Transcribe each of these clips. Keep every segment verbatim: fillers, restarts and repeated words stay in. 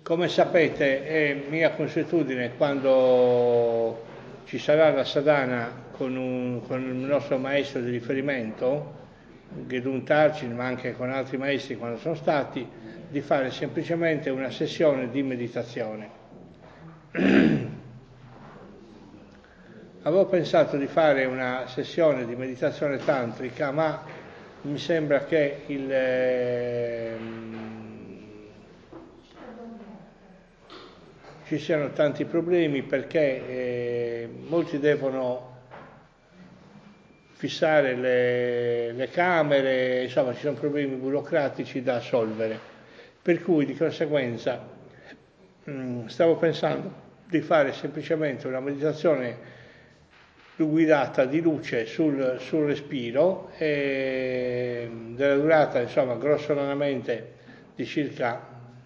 come sapete è mia consuetudine, quando ci sarà la sadhana con, un, con il nostro maestro di riferimento, Gedun Tarcin, ma anche con altri maestri quando sono stati, di fare semplicemente una sessione di meditazione. Avevo pensato di fare una sessione di meditazione tantrica, ma mi sembra che il, eh, ci siano tanti problemi, perché eh, molti devono fissare le, le camere, insomma ci sono problemi burocratici da solvere, per cui di conseguenza mh, stavo pensando di fare semplicemente una meditazione guidata di luce sul, sul respiro, e della durata insomma grossolanamente di circa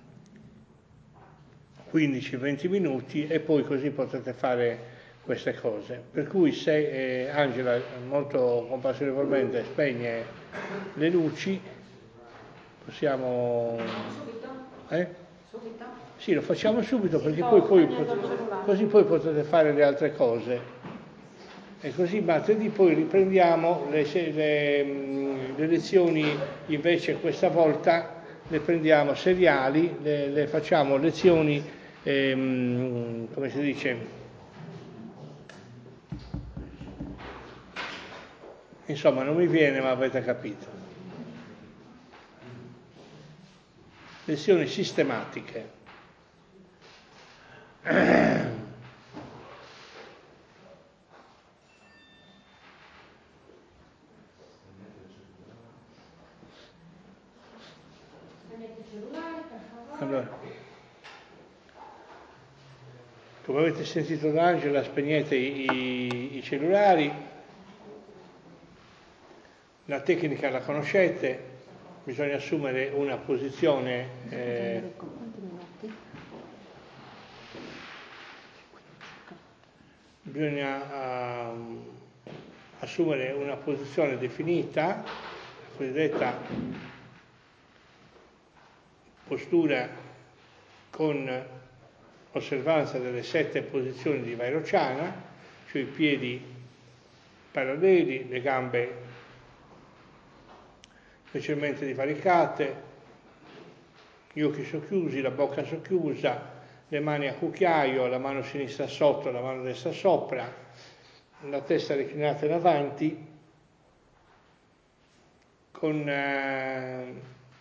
quindici venti minuti, e poi così potete fare queste cose. Per cui se eh, Angela molto compassionevolmente spegne le luci, possiamo... Eh? Subito? Sì, lo facciamo subito, Sì, perché poi, poi potete, cellulare. così poi potete fare le altre cose. E così martedì poi riprendiamo le, le, le lezioni, invece questa volta le prendiamo seriali, le, le facciamo lezioni, ehm, come si dice, insomma non mi viene, ma avete capito, lezioni sistematiche. Allora, come avete sentito da Angela, spegnete i, i cellulari, la tecnica la conoscete, bisogna assumere una posizione, eh, bisogna uh, assumere una posizione definita, la cosiddetta postura con osservanza delle sette posizioni di Vairocana, cioè i piedi paralleli, le gambe leggermente divaricate, gli occhi socchiusi, la bocca socchiusa, le mani a cucchiaio, la mano sinistra sotto, la mano destra sopra, la testa reclinata in avanti, con eh,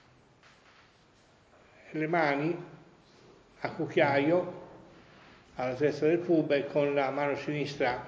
le mani a cucchiaio alla testa del pube, con la mano sinistra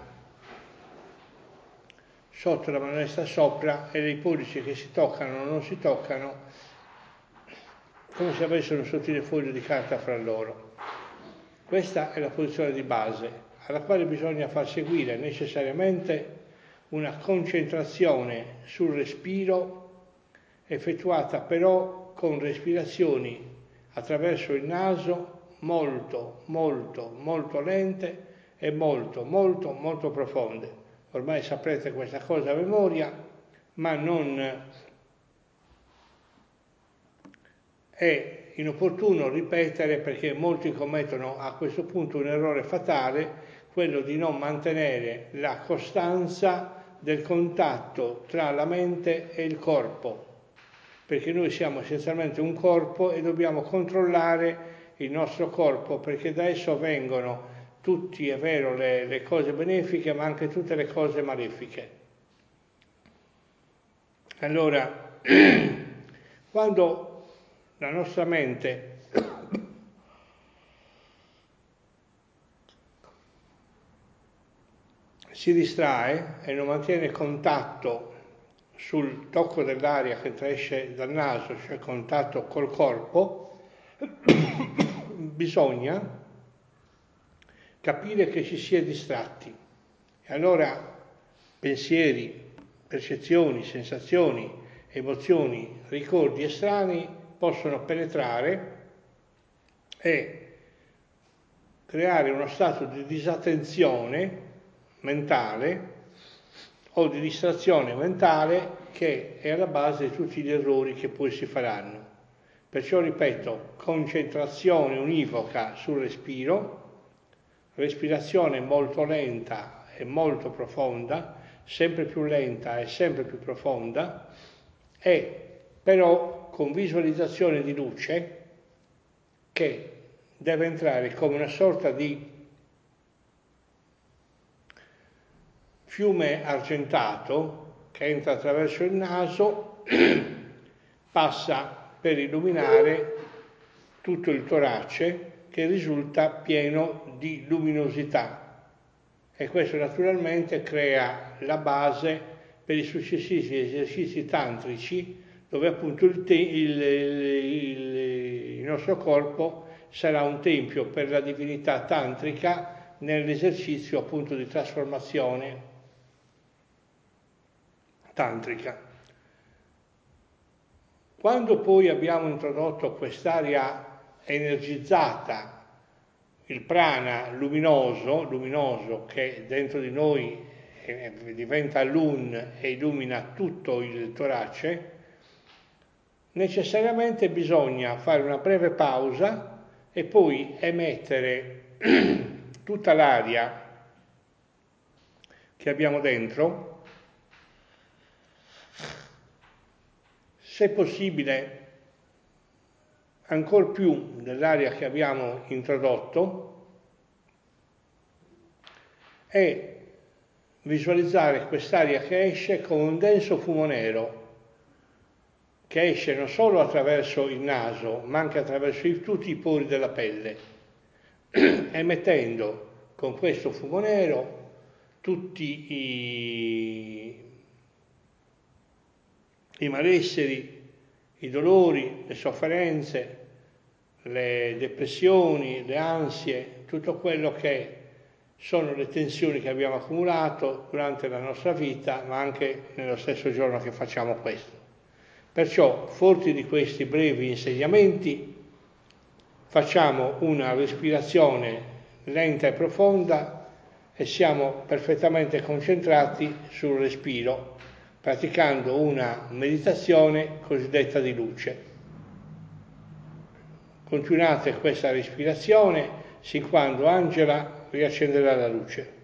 sotto, la mano destra sopra, e i pollici che si toccano o non si toccano, come se avessero un sottile foglio di carta fra loro. Questa è la posizione di base, alla quale bisogna far seguire necessariamente una concentrazione sul respiro, effettuata però con respirazioni attraverso il naso molto, molto, molto lente e molto, molto, molto profonde. Ormai saprete questa cosa a memoria, ma non è inopportuno ripetere, perché molti commettono a questo punto un errore fatale, quello di non mantenere la costanza del contatto tra la mente e il corpo, perché noi siamo essenzialmente un corpo e dobbiamo controllare il nostro corpo, perché da esso vengono tutti, è vero, le, le cose benefiche, ma anche tutte le cose malefiche. Allora, quando la nostra mente si distrae e non mantiene contatto sul tocco dell'aria che esce dal naso, cioè contatto col corpo, bisogna capire che ci si è distratti. E allora pensieri, percezioni, sensazioni, emozioni, ricordi estranei possono penetrare e creare uno stato di disattenzione mentale o di distrazione mentale, che è alla base di tutti gli errori che poi si faranno. Perciò ripeto, concentrazione univoca sul respiro, respirazione molto lenta e molto profonda, sempre più lenta e sempre più profonda, e però con visualizzazione di luce che deve entrare come una sorta di fiume argentato che entra attraverso il naso, passa per illuminare tutto il torace, che risulta pieno di luminosità, e questo naturalmente crea la base per i successivi esercizi tantrici, dove appunto il, te- il, il, il nostro corpo sarà un tempio per la divinità tantrica nell'esercizio appunto di trasformazione tantrica. Quando poi abbiamo introdotto quest'aria energizzata, il prana luminoso, luminoso che dentro di noi eh, diventa lun e illumina tutto il torace, necessariamente bisogna fare una breve pausa e poi emettere tutta l'aria che abbiamo dentro, se possibile ancor più dell'aria che abbiamo introdotto, e visualizzare quest'aria che esce come un denso fumo nero, che esce non solo attraverso il naso, ma anche attraverso i, tutti i pori della pelle, emettendo con questo fumo nero tutti i, i malesseri, i dolori, le sofferenze, le depressioni, le ansie, tutto quello che sono le tensioni che abbiamo accumulato durante la nostra vita, ma anche nello stesso giorno che facciamo questo. Perciò, forti di questi brevi insegnamenti, facciamo una respirazione lenta e profonda e siamo perfettamente concentrati sul respiro, praticando una meditazione cosiddetta di luce. Continuate questa respirazione sin quando Angela riaccenderà la luce.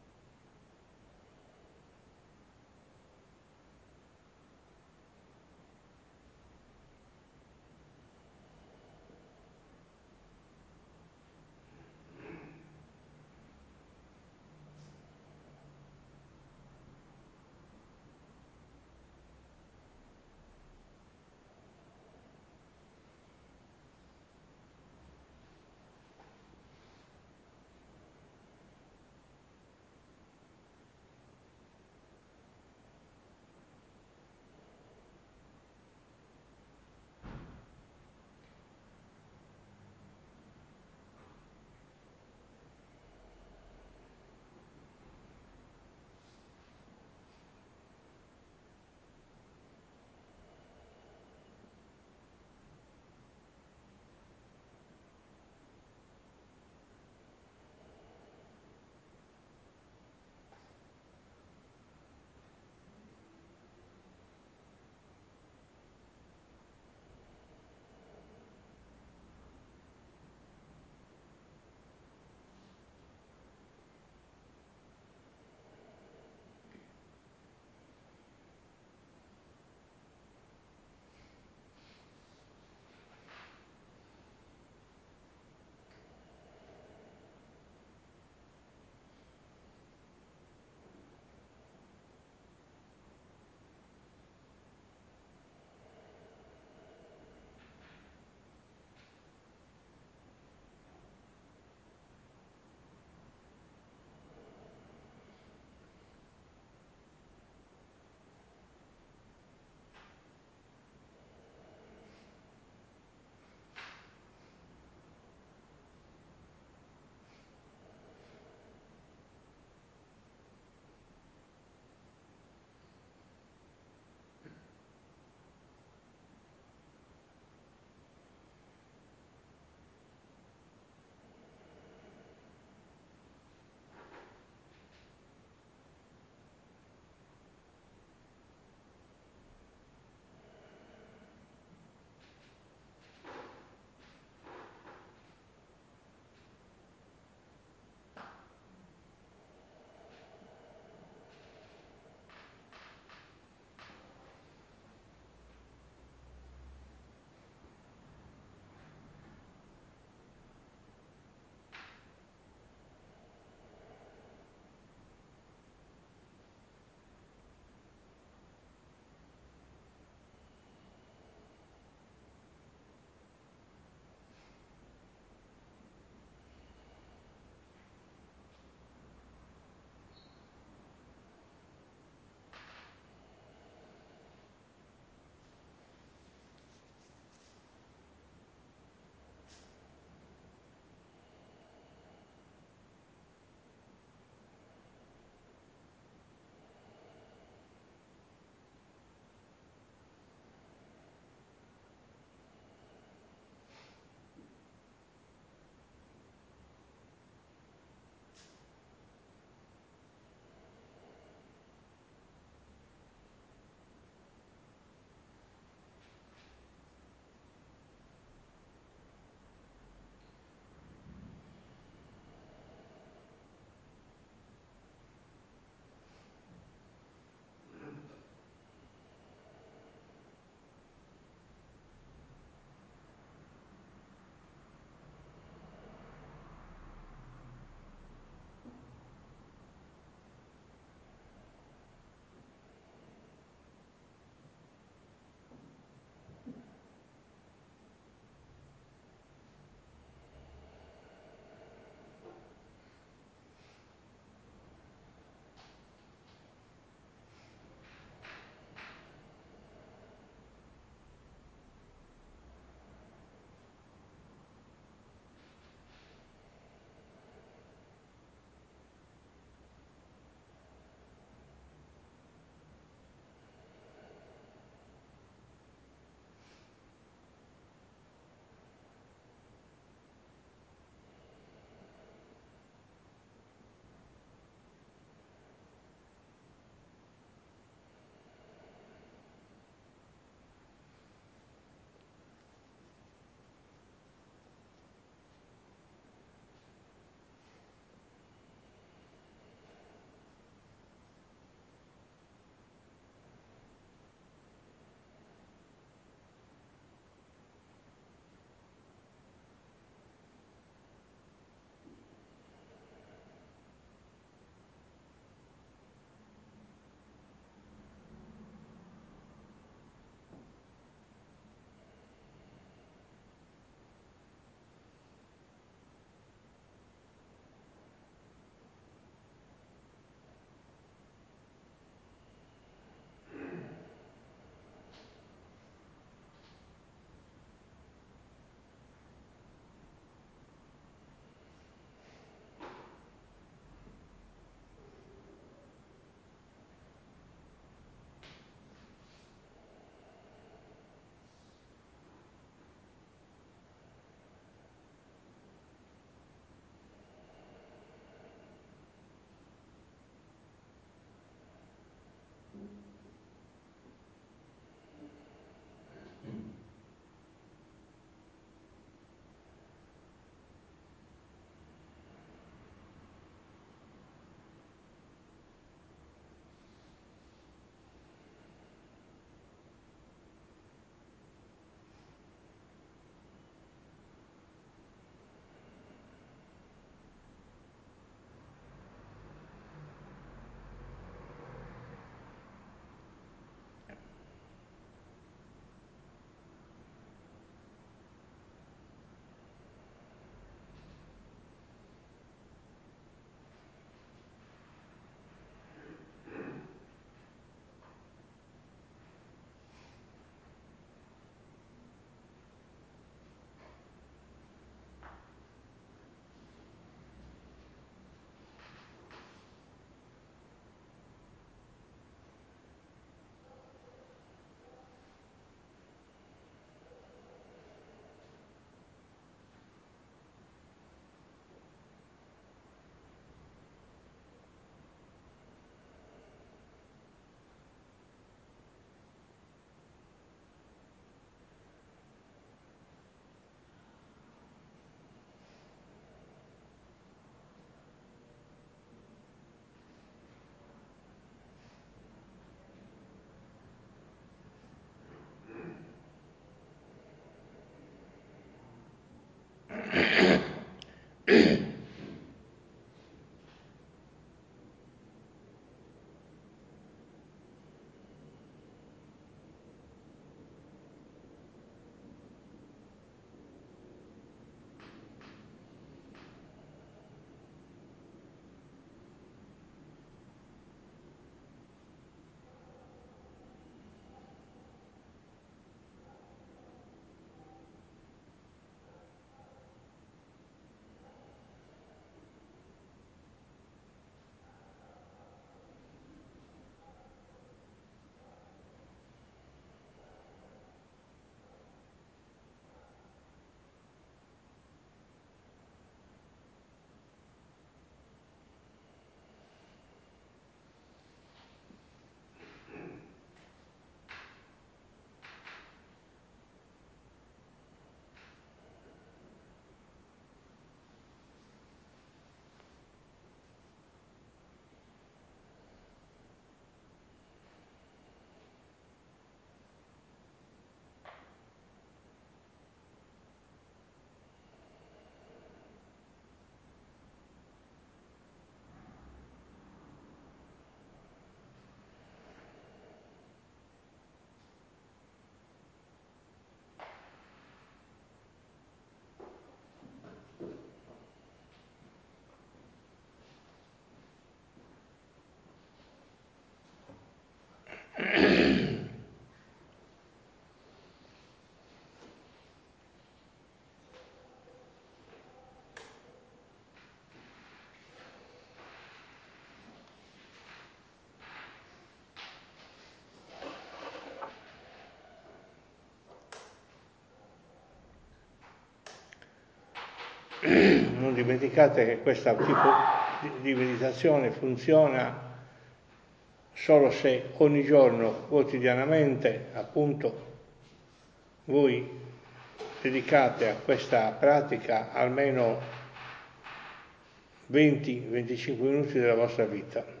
Non dimenticate che questo tipo di meditazione funziona solo se ogni giorno, quotidianamente, appunto, voi dedicate a questa pratica almeno venti venticinque minuti della vostra vita.